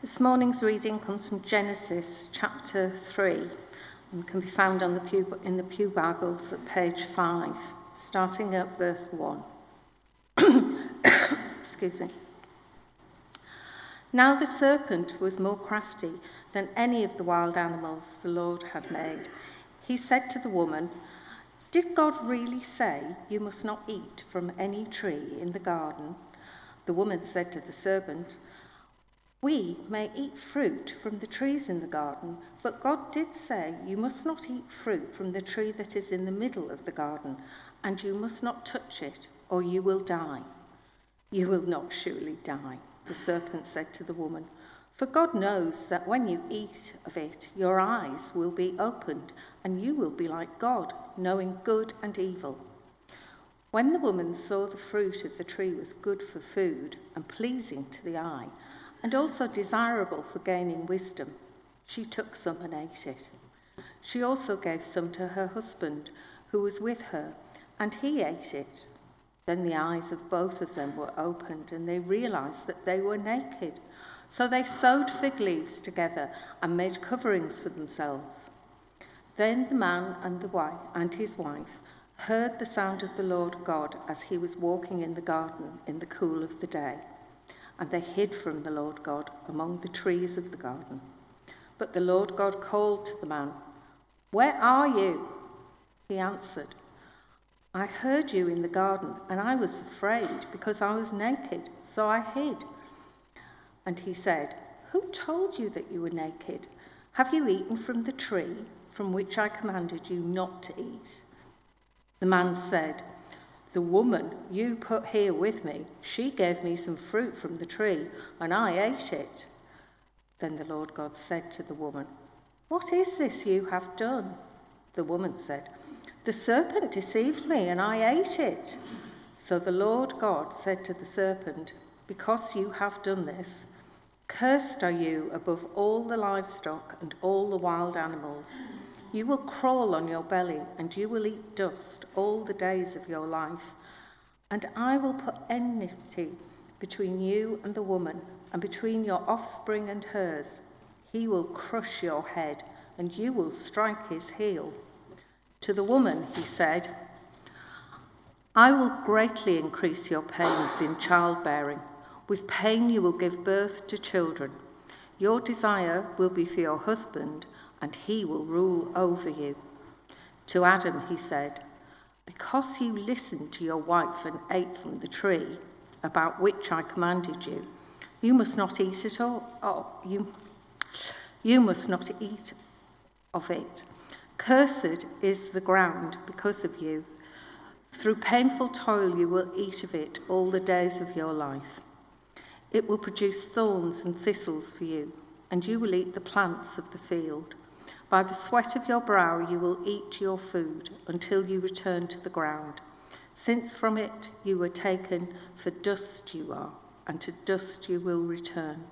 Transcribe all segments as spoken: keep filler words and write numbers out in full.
This morning's reading comes from Genesis chapter three and can be found on the pew, in the Pew Bibles at page five, starting at verse one. Excuse me. Now the serpent was more crafty than any of the wild animals the Lord had made. He said to the woman, "Did God really say you must not eat from any tree in the garden?" The woman said to the serpent, "We may eat fruit from the trees in the garden, but God did say you must not eat fruit from the tree that is in the middle of the garden, and you must not touch it, or you will die." "You will not surely die," the serpent said to the woman, "for God knows that when you eat of it, your eyes will be opened, and you will be like God, knowing good and evil." When the woman saw the fruit of the tree was good for food and pleasing to the eye, and also desirable for gaining wisdom, she took some and ate it. She also gave some to her husband, who was with her, and he ate it. Then the eyes of both of them were opened, and they realized that they were naked. So they sewed fig leaves together and made coverings for themselves. Then the man and the wife and his wife heard the sound of the Lord God as he was walking in the garden in the cool of the day. And they hid from the Lord God among the trees of the garden. But the Lord God called to the man, "Where are you?" He answered, "I heard you in the garden, and I was afraid because I was naked, so I hid." And he said, "Who told you that you were naked? Have you eaten from the tree from which I commanded you not to eat?" The man said, "The woman you put here with me, she gave me some fruit from the tree, and I ate it." Then the Lord God said to the woman, "What is this you have done?" The woman said, "The serpent deceived me, and I ate it." So the Lord God said to the serpent, "Because you have done this, cursed are you above all the livestock and all the wild animals. You will crawl on your belly, and you will eat dust all the days of your life. And I will put enmity between you and the woman, and between your offspring and hers. He will crush your head, and you will strike his heel." To the woman he said, "I will greatly increase your pains in childbearing. With pain you will give birth to children. Your desire will be for your husband, and he will rule over you." To Adam he said, "Because you listened to your wife and ate from the tree about which I commanded you, you must not eat at all. Oh, you, you must not eat of it. Cursed is the ground because of you. Through painful toil you will eat of it all the days of your life. It will produce thorns and thistles for you, and you will eat the plants of the field. By the sweat of your brow you will eat your food until you return to the ground, since from it you were taken, for dust you are, and to dust you will return."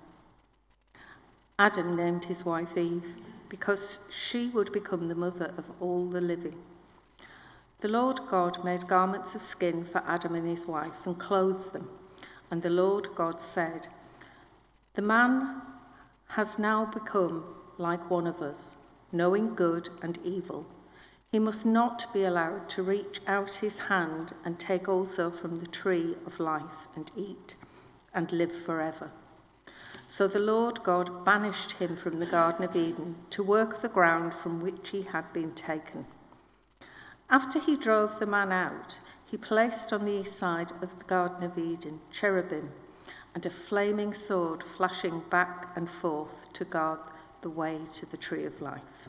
Adam named his wife Eve, because she would become the mother of all the living. The Lord God made garments of skin for Adam and his wife and clothed them. And the Lord God said, "The man has now become like one of us, knowing good and evil. He must not be allowed to reach out his hand and take also from the tree of life and eat and live forever." So the Lord God banished him from the Garden of Eden to work the ground from which he had been taken. After he drove the man out, he placed on the east side of the Garden of Eden cherubim and a flaming sword flashing back and forth to guard the way to the tree of life.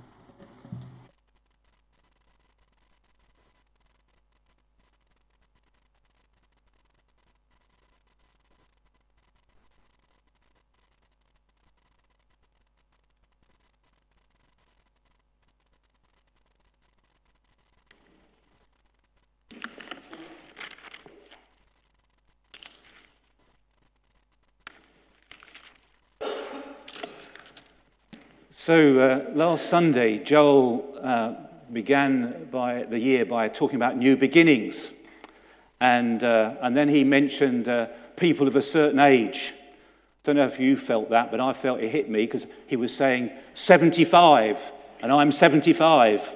So uh, last Sunday, Joel uh, began by the year by talking about new beginnings, and uh, and then he mentioned uh, people of a certain age, Don't know if you felt that, but I felt it hit me because he was saying seventy-five, and I'm seventy-five.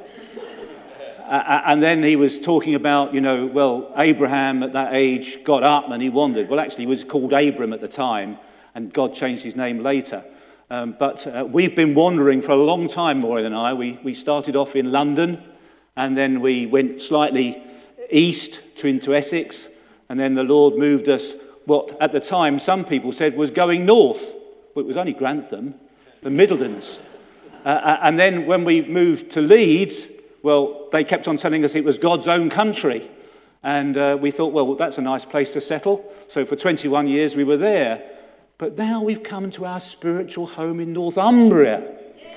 uh, and then he was talking about, you know, well, Abraham at that age got up and he wandered. Well, actually, he was called Abram at the time, and God changed his name later. Um, but uh, we've been wandering for a long time, Maureen and I. We, we started off in London, and then we went slightly east to into Essex, and then the Lord moved us, what at the time some people said was going north, but it was only Grantham, the Midlands. Uh, and then when we moved to Leeds, well, they kept on telling us it was God's own country. And uh, we thought, well, that's a nice place to settle. So for twenty-one years we were there. But now we've come to our spiritual home in Northumbria.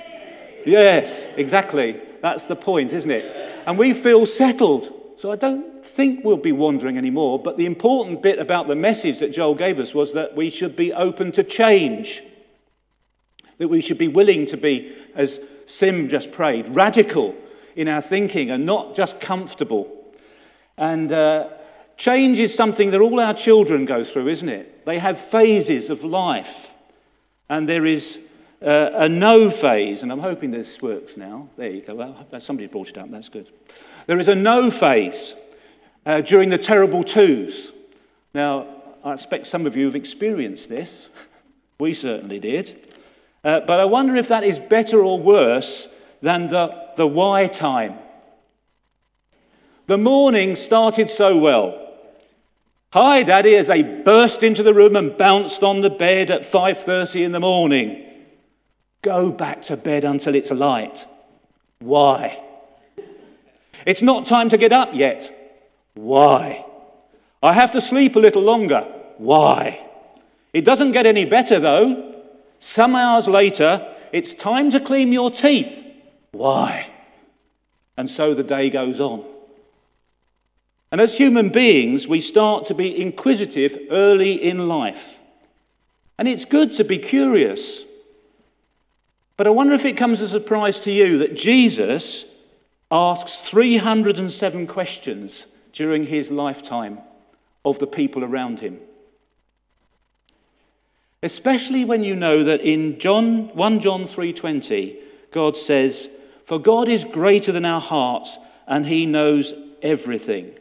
Yes, exactly. That's the point, isn't it? And we feel settled. So I don't think we'll be wandering anymore. But the important bit about the message that Joel gave us was that we should be open to change. That we should be willing to be, as Sim just prayed, radical in our thinking and not just comfortable. And uh, change is something that all our children go through, isn't it? They have phases of life. And there is uh, a no phase. And I'm hoping this works now. There you go. Well, somebody brought it up. That's good. There is a no phase uh, during the terrible twos. Now, I expect some of you have experienced this. We certainly did. Uh, but I wonder if that is better or worse than the, the why time. The morning started so well. Hi, Daddy, as they burst into the room and bounced on the bed at five thirty in the morning. Go back to bed until it's light. Why? It's not time to get up yet. Why? I have to sleep a little longer. Why? It doesn't get any better, though. Some hours later, it's time to clean your teeth. Why? And so the day goes on. And as human beings, we start to be inquisitive early in life. And it's good to be curious. But I wonder if it comes as a surprise to you that Jesus asks three hundred seven questions during his lifetime of the people around him. Especially when you know that in John First John three twenty, God says, "For God is greater than our hearts, and he knows everything."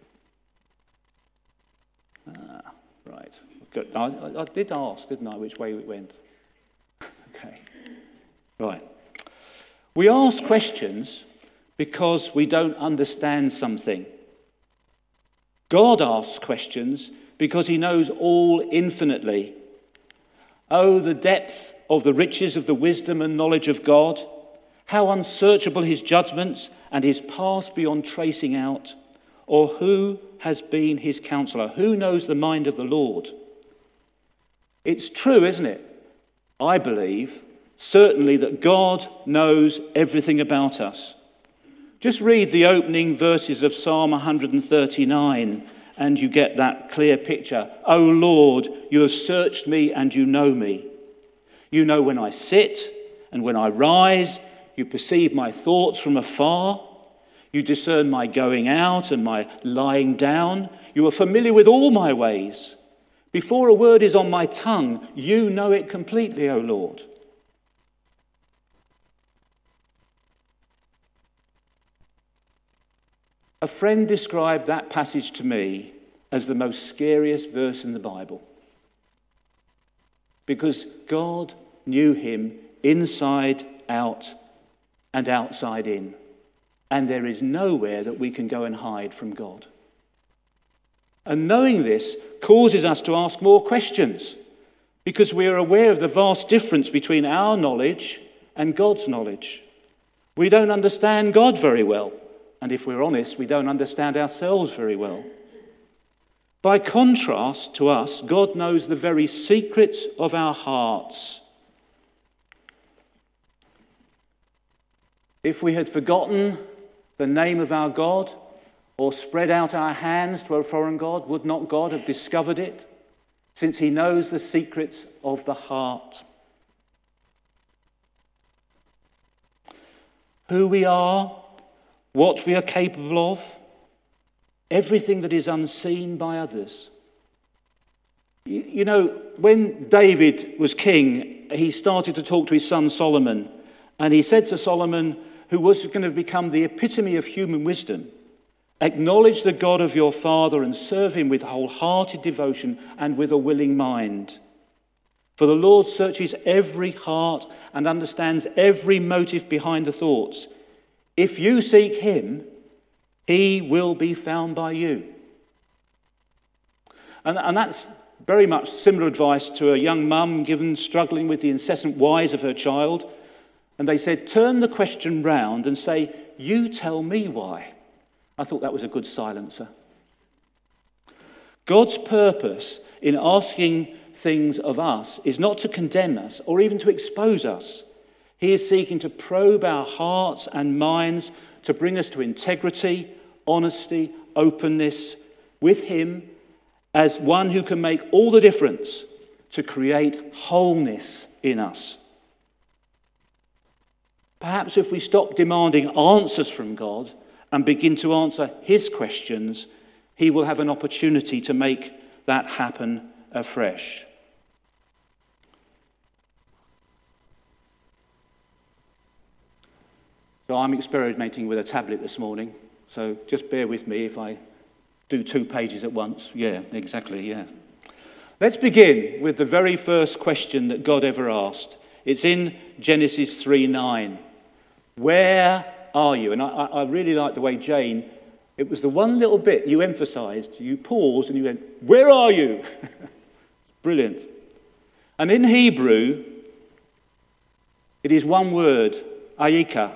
Ah, right. Good. I, I did ask, didn't I, which way it went? Okay. Right. We ask questions because we don't understand something. God asks questions because he knows all infinitely. Oh, the depth of the riches of the wisdom and knowledge of God, how unsearchable his judgments and his paths beyond tracing out. Or who has been his counselor? Who knows the mind of the Lord? It's true, isn't it? I believe, certainly, that God knows everything about us. Just read the opening verses of Psalm one thirty-nine and you get that clear picture. O Lord, you have searched me and you know me. You know when I sit and when I rise. You perceive my thoughts from afar. You discern my going out and my lying down. You are familiar with all my ways. Before a word is on my tongue, you know it completely, O Lord. A friend described that passage to me as the most scariest verse in the Bible. Because God knew him inside out and outside in. And there is nowhere that we can go and hide from God. And knowing this causes us to ask more questions, because we are aware of the vast difference between our knowledge and God's knowledge. We don't understand God very well. And if we're honest, we don't understand ourselves very well. By contrast to us, God knows the very secrets of our hearts. If we had forgotten the name of our God or spread out our hands to a foreign god, would not God have discovered it, since he knows the secrets of the heart? Who we are, what we are capable of, everything that is unseen by others. You, you know, when David was king, he started to talk to his son Solomon, and he said to Solomon, who was going to become the epitome of human wisdom, acknowledge the God of your father and serve him with wholehearted devotion and with a willing mind. For the Lord searches every heart and understands every motive behind the thoughts. If you seek him, he will be found by you. And, and that's very much similar advice to a young mum given struggling with the incessant whys of her child. And they said, turn the question round and say, you tell me why. I thought that was a good silencer. God's purpose in asking things of us is not to condemn us or even to expose us. He is seeking to probe our hearts and minds to bring us to integrity, honesty, openness with him as one who can make all the difference to create wholeness in us. Perhaps if we stop demanding answers from God and begin to answer his questions, he will have an opportunity to make that happen afresh. So I'm experimenting with a tablet this morning, so just bear with me if I do two pages at once. Yeah, exactly, yeah. Let's begin with the very first question that God ever asked. It's in Genesis three nine. Where are you? And I, I really like the way Jane, it was the one little bit you emphasised. You paused and you went, where are you? Brilliant. And in Hebrew, it is one word, ayika.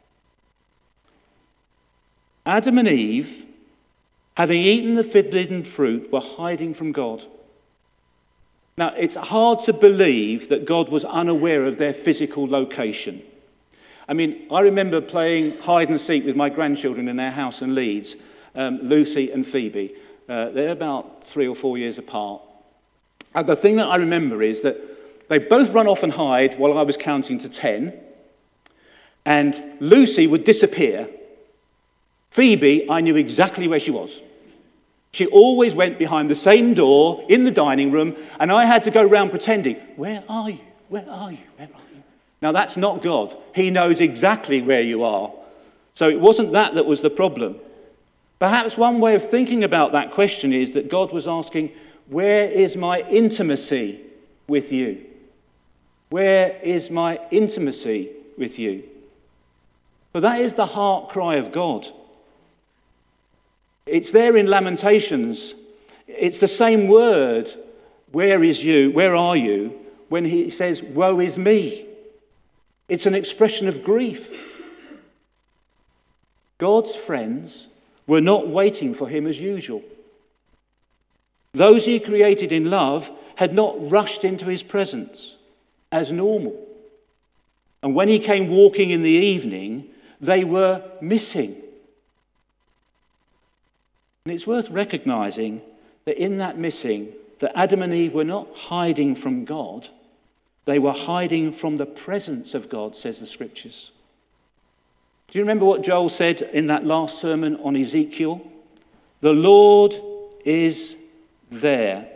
Adam and Eve, having eaten the forbidden fruit, were hiding from God. Now, it's hard to believe that God was unaware of their physical location. I mean, I remember playing hide and seek with my grandchildren in their house in Leeds, um, Lucy and Phoebe. Uh, they're about three or four years apart. And the thing that I remember is that they both run off and hide while I was counting to ten. And Lucy would disappear. Phoebe, I knew exactly where she was. She always went behind the same door in the dining room, and I had to go round pretending, where are you? Where are you? Where are you? Now, that's not God. He knows exactly where you are. So it wasn't that that was the problem. Perhaps one way of thinking about that question is that God was asking, where is my intimacy with you? Where is my intimacy with you? But that is the heart cry of God. It's there in Lamentations. It's the same word, where is you, where are you, when he says, woe is me. It's an expression of grief. God's friends were not waiting for him as usual. Those he created in love had not rushed into his presence as normal. And when he came walking in the evening, they were missing. And it's worth recognizing that in that missing, that Adam and Eve were not hiding from God. They were hiding from the presence of God, says the scriptures. Do you remember what Joel said in that last sermon on Ezekiel? The Lord is there.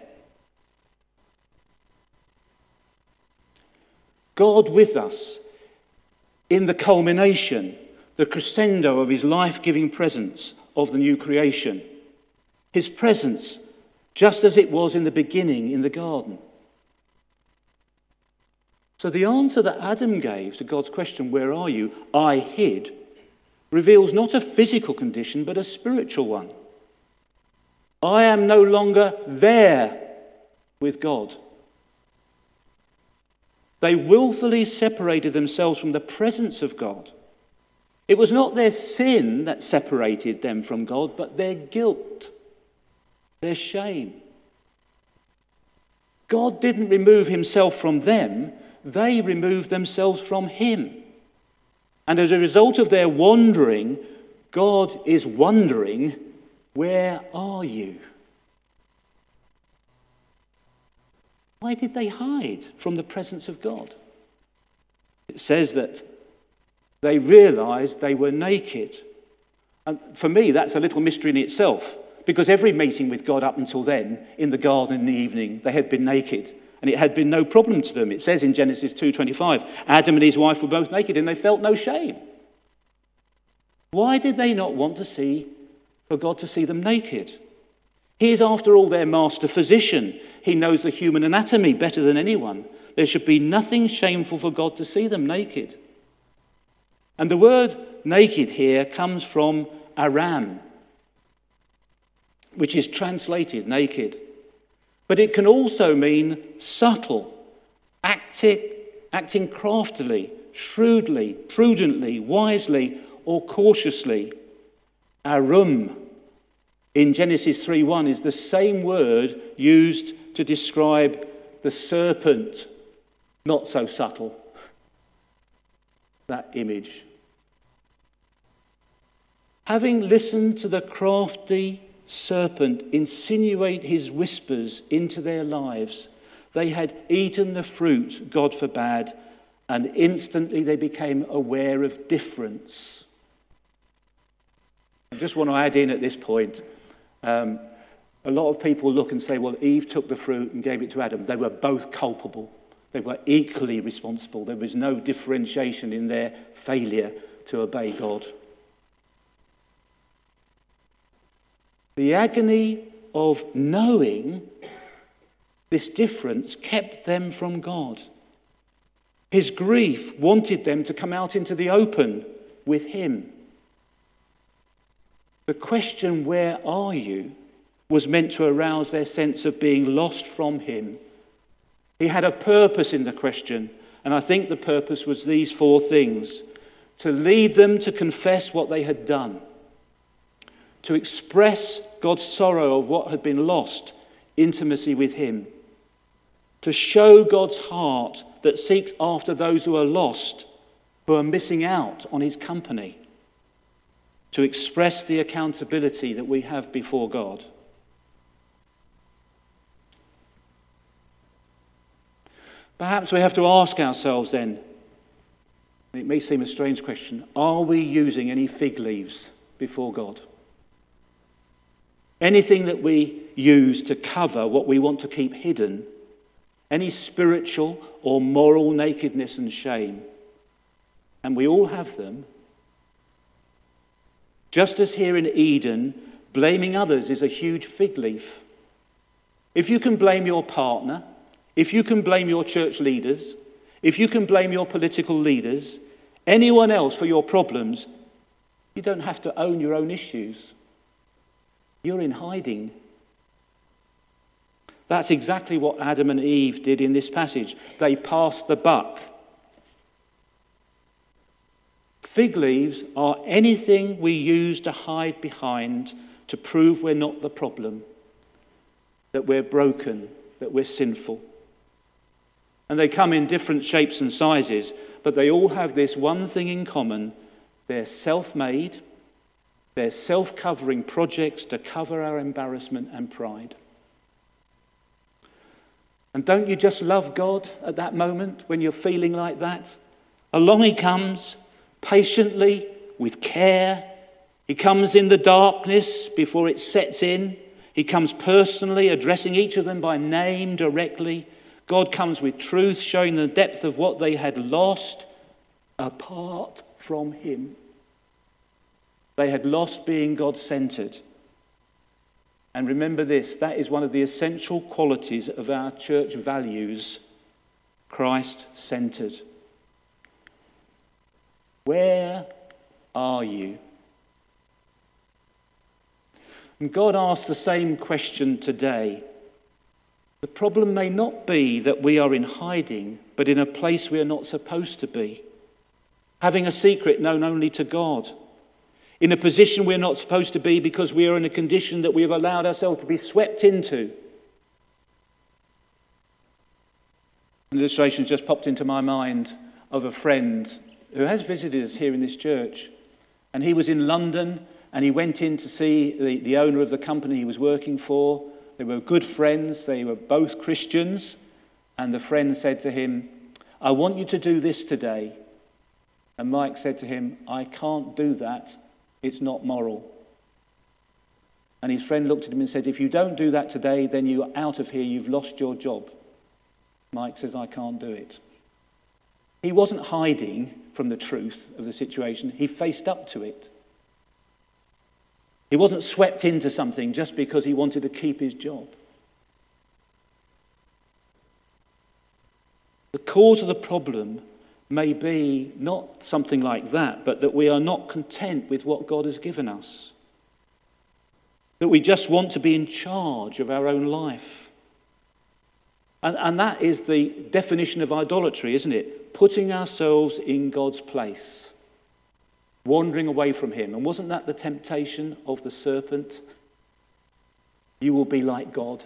God with us in the culmination, the crescendo of his life-giving presence of the new creation. His presence, just as it was in the beginning in the garden. So the answer that Adam gave to God's question, where are you? I hid, reveals not a physical condition, but a spiritual one. I am no longer there with God. They willfully separated themselves from the presence of God. It was not their sin that separated them from God, but their guilt, their shame. God didn't remove himself from them. They removed themselves from him. And as a result of their wandering, God is wondering, where are you? Why did they hide from the presence of God? It says that they realized they were naked. And for me, that's a little mystery in itself, because every meeting with God up until then, in the garden in the evening, they had been naked. And it had been no problem to them. It says in Genesis two twenty-five, Adam and his wife were both naked and they felt no shame. Why did they not want to see, for God to see them naked? He is, after all, their master physician. He knows the human anatomy better than anyone. There should be nothing shameful for God to see them naked. And the word naked here comes from aram, which is translated naked. But it can also mean subtle, acting, acting craftily, shrewdly, prudently, wisely, or cautiously. Arum in Genesis three one is the same word used to describe the serpent, not so subtle. That image. Having listened to the crafty serpent insinuate his whispers into their lives, they had eaten the fruit God forbade, and instantly they became aware of difference. I just want to add in at this point, um, a lot of people look and say, well, Eve took the fruit and gave it to Adam. They were both culpable. They were equally responsible. There was no differentiation in their failure to obey God. The agony of knowing this difference kept them from God. His grief wanted them to come out into the open with him. The question, where are you, was meant to arouse their sense of being lost from him. He had a purpose in the question, and I think the purpose was these four things: to lead them to confess what they had done, to express God's sorrow of what had been lost, intimacy with him, to show God's heart that seeks after those who are lost, who are missing out on his company, to express the accountability that we have before God. Perhaps we have to ask ourselves then, it may seem a strange question, are we using any fig leaves before God? Anything that we use to cover what we want to keep hidden, any spiritual or moral nakedness and shame, and we all have them. Just as here in Eden, blaming others is a huge fig leaf. If you can blame your partner, if you can blame your church leaders, if you can blame your political leaders, anyone else for your problems, you don't have to own your own issues. You're in hiding. That's exactly what Adam and Eve did in this passage. They passed the buck. Fig leaves are anything we use to hide behind to prove we're not the problem, that we're broken, that we're sinful. And they come in different shapes and sizes, but they all have this one thing in common: they're self-made, they're self-covering projects to cover our embarrassment and pride. And don't you just love God at that moment when you're feeling like that? Along he comes, patiently, with care. He comes in the darkness before it sets in. He comes personally, addressing each of them by name directly. God comes with truth, showing the depth of what they had lost apart from him. They had lost being God-centered. And remember this, that is one of the essential qualities of our church values: Christ-centered. Where are you? And God asks the same question today. The problem may not be that we are in hiding, but in a place we are not supposed to be, having a secret known only to God, in a position we're not supposed to be because we are in a condition that we have allowed ourselves to be swept into. An illustration just popped into my mind of a friend who has visited us here in this church. And he was in London, and he went in to see the, the owner of the company he was working for. They were good friends. They were both Christians. And the friend said to him, "I want you to do this today." And Mike said to him, "I can't do that. It's not moral." And his friend looked at him and said, if you don't do that today, then you're out of here, you've lost your job. Mike says, I can't do it. He wasn't hiding from the truth of the situation. He faced up to it. He wasn't swept into something just because he wanted to keep his job. The cause of the problem may be not something like that, but that we are not content with what God has given us. That we just want to be in charge of our own life. And, and that is the definition of idolatry, isn't it? Putting ourselves in God's place. Wandering away from him. And wasn't that the temptation of the serpent? You will be like God.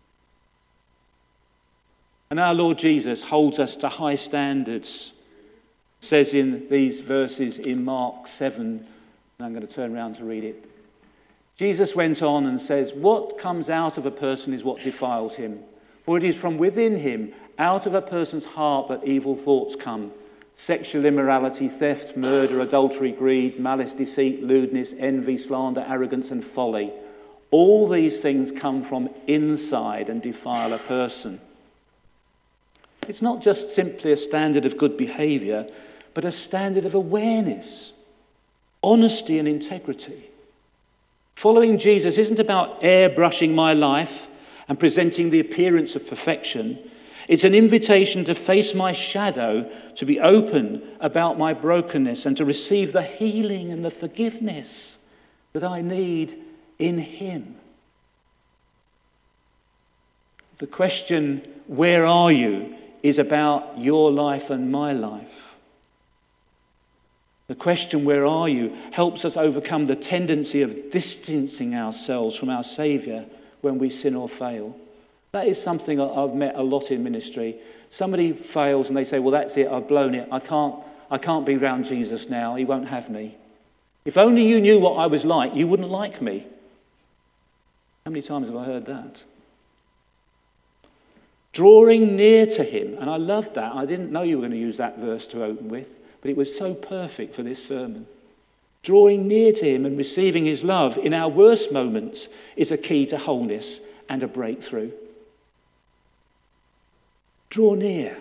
And our Lord Jesus holds us to high standards. Says in these verses in Mark seven, and I'm going to turn around to read it. Jesus went on and says, what comes out of a person is what defiles him. For it is from within him, out of a person's heart, that evil thoughts come. Sexual immorality, theft, murder, adultery, greed, malice, deceit, lewdness, envy, slander, arrogance, and folly. All these things come from inside and defile a person. It's not just simply a standard of good behaviour, but a standard of awareness, honesty and integrity. Following Jesus isn't about airbrushing my life and presenting the appearance of perfection. It's an invitation to face my shadow, to be open about my brokenness and to receive the healing and the forgiveness that I need in him. The question, where are you, is about your life and my life. The question, where are you, helps us overcome the tendency of distancing ourselves from our Saviour when we sin or fail. That is something I've met a lot in ministry. Somebody fails and they say, well, that's it, I've blown it. I can't, I can't be around Jesus now. He won't have me. If only you knew what I was like, you wouldn't like me. How many times have I heard that? Drawing near to him, and I loved that. I didn't know you were going to use that verse to open with, but it was so perfect for this sermon. Drawing near to him and receiving his love in our worst moments is a key to wholeness and a breakthrough. Draw near.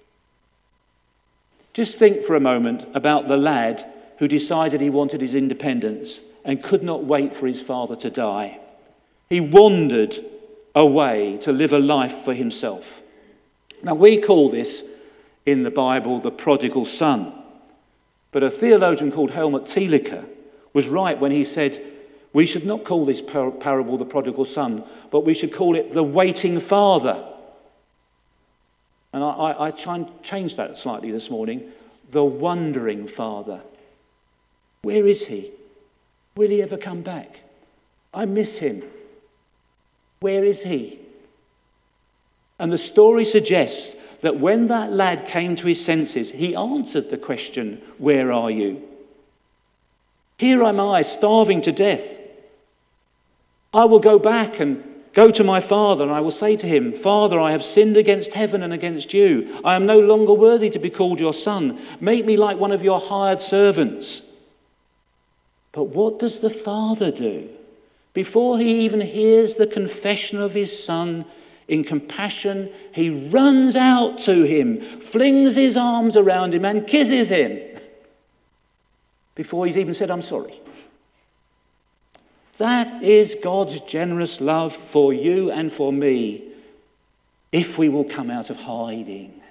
Just think for a moment about the lad who decided he wanted his independence and could not wait for his father to die. He wandered away to live a life for himself. Now, we call this in the Bible the prodigal son. But a theologian called Helmut Thielicke was right when he said we should not call this par- parable the prodigal son, but we should call it the waiting father. And I, I, I try and change that slightly this morning. The wondering father. Where is he? Will he ever come back? I miss him. Where is he? And the story suggests that when that lad came to his senses, he answered the question, where are you? Here am I, starving to death. I will go back and go to my father, and I will say to him, Father, I have sinned against heaven and against you. I am no longer worthy to be called your son. Make me like one of your hired servants. But what does the father do? Before he even hears the confession of his son, in compassion, he runs out to him, flings his arms around him and kisses him before he's even said, I'm sorry. That is God's generous love for you and for me if we will come out of hiding.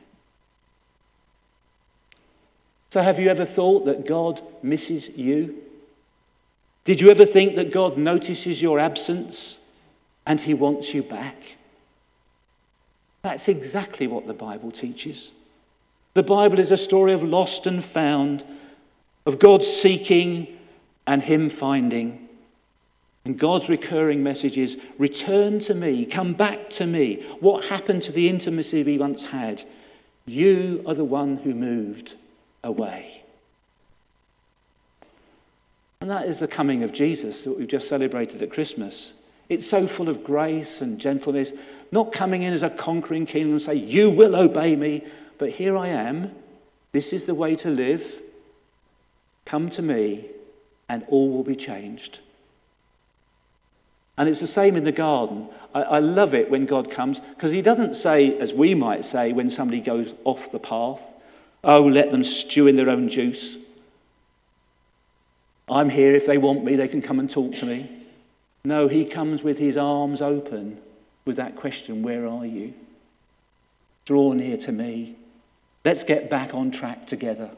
So have you ever thought that God misses you? Did you ever think that God notices your absence and he wants you back? That's exactly what the Bible teaches. The Bible is a story of lost and found, of God seeking and him finding. And God's recurring message is, return to me, come back to me. What happened to the intimacy we once had? You are the one who moved away. And that is the coming of Jesus that we've just celebrated at Christmas. It's so full of grace and gentleness, not coming in as a conquering king and say, you will obey me, but here I am. This is the way to live. Come to me and all will be changed. And it's the same in the garden. I, I love it when God comes, because he doesn't say, as we might say, when somebody goes off the path, oh, let them stew in their own juice. I'm here. If they want me, they can come and talk to me. No, he comes with his arms open with that question, where are you? Draw near to me. Let's get back on track together.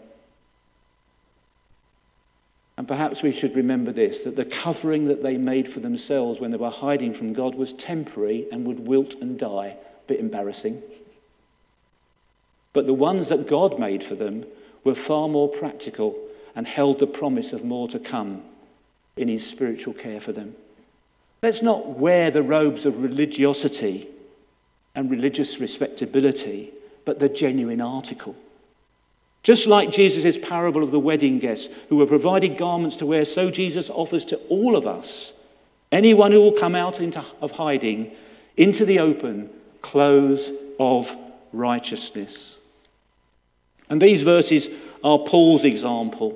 And perhaps we should remember this, that the covering that they made for themselves when they were hiding from God was temporary and would wilt and die. A bit embarrassing. But the ones that God made for them were far more practical and held the promise of more to come in his spiritual care for them. Let's not wear the robes of religiosity and religious respectability, but the genuine article. Just like Jesus' parable of the wedding guests who were provided garments to wear, so Jesus offers to all of us, anyone who will come out into, of hiding, into the open, clothes of righteousness. And these verses are Paul's example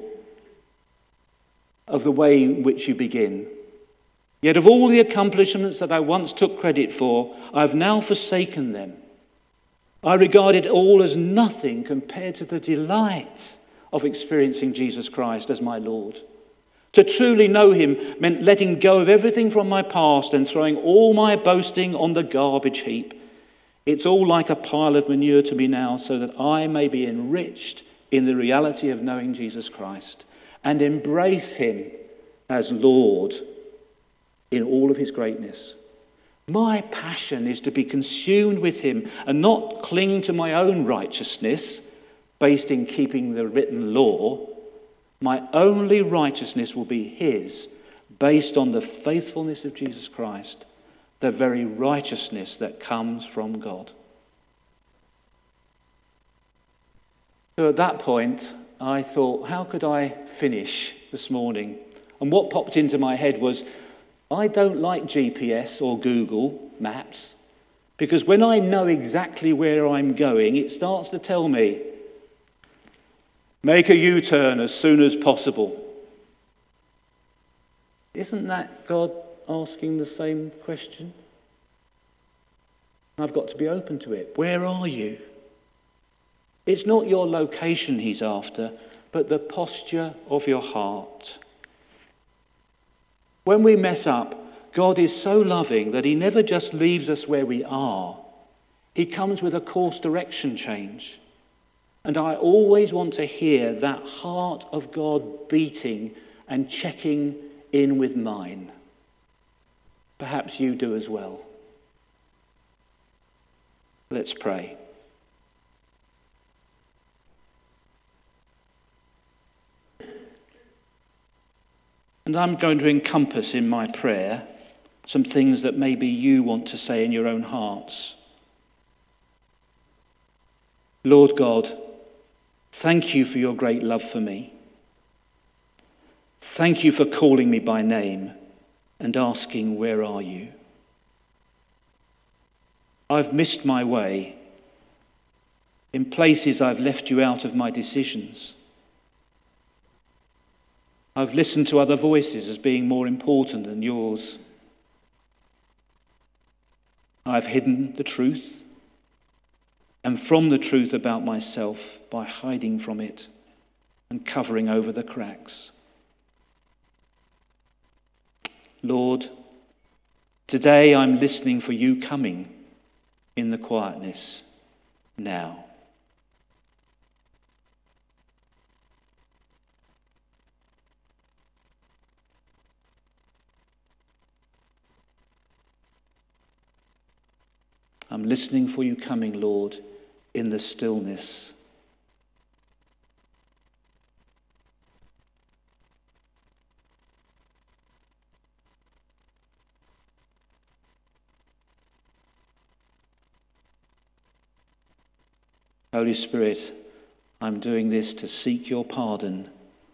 of the way in which you begin. Yet of all the accomplishments that I once took credit for, I have now forsaken them. I regard it all as nothing compared to the delight of experiencing Jesus Christ as my Lord. To truly know him meant letting go of everything from my past and throwing all my boasting on the garbage heap. It's all like a pile of manure to me now, so that I may be enriched in the reality of knowing Jesus Christ and embrace him as Lord in all of his greatness. My passion is to be consumed with him and not cling to my own righteousness based in keeping the written law. My only righteousness will be his, based on the faithfulness of Jesus Christ, the very righteousness that comes from God. So at that point, I thought, how could I finish this morning? And what popped into my head was, I don't like G P S or Google Maps, because when I know exactly where I'm going, it starts to tell me, make a U-turn as soon as possible. Isn't that God asking the same question? I've got to be open to it. Where are you? It's not your location he's after, but the posture of your heart. When we mess up, God is so loving that he never just leaves us where we are. He comes with a course direction change. And I always want to hear that heart of God beating and checking in with mine. Perhaps you do as well. Let's pray. And I'm going to encompass in my prayer some things that maybe you want to say in your own hearts. Lord God, thank you for your great love for me. Thank you for calling me by name and asking, where are you? I've missed my way. In places I've left you out of my decisions. I've listened to other voices as being more important than yours. I've hidden the truth, and from the truth about myself by hiding from it and covering over the cracks. Lord, today I'm listening for you coming in the quietness now. I'm listening for you coming, Lord, in the stillness. Holy Spirit, I'm doing this to seek your pardon.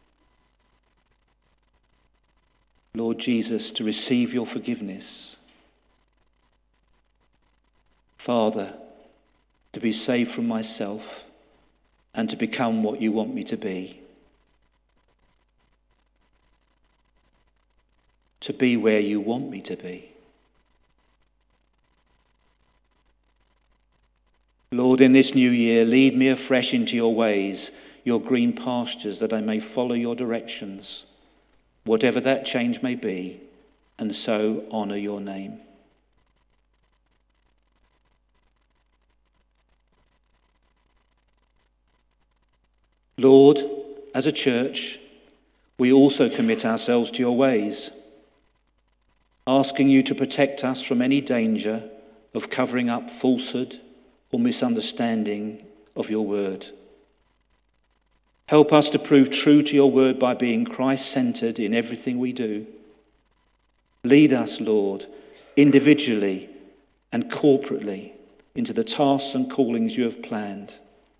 Lord Jesus, to receive your forgiveness. Father, to be saved from myself and to become what you want me to be. To be where you want me to be. Lord, in this new year, lead me afresh into your ways, your green pastures, that I may follow your directions, whatever that change may be, and so honour your name. Lord, as a church, we also commit ourselves to your ways, asking you to protect us from any danger of covering up falsehood or misunderstanding of your word. Help us to prove true to your word by being Christ-centred in everything we do. Lead us, Lord, individually and corporately into the tasks and callings you have planned.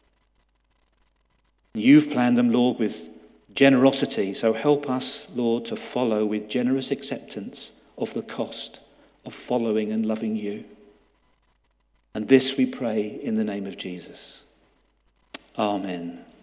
You've planned them, Lord, with generosity, so help us, Lord, to follow with generous acceptance of the cost of following and loving you. And this we pray in the name of Jesus. Amen.